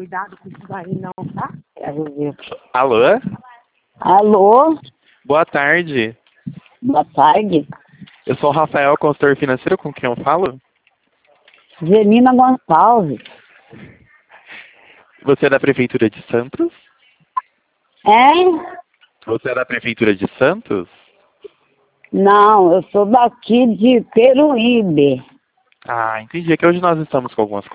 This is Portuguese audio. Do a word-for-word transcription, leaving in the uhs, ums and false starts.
cuidado com isso daí não, tá? Alô? Alô? Boa tarde. Boa tarde. Eu sou o Rafael, consultor financeiro, com quem eu falo? Zelina Gonçalves. Você é da Prefeitura de Santos? Hein? Você é da Prefeitura de Santos? Não, eu sou daqui de Peruíbe. Ah, entendi. É que hoje nós estamos com algumas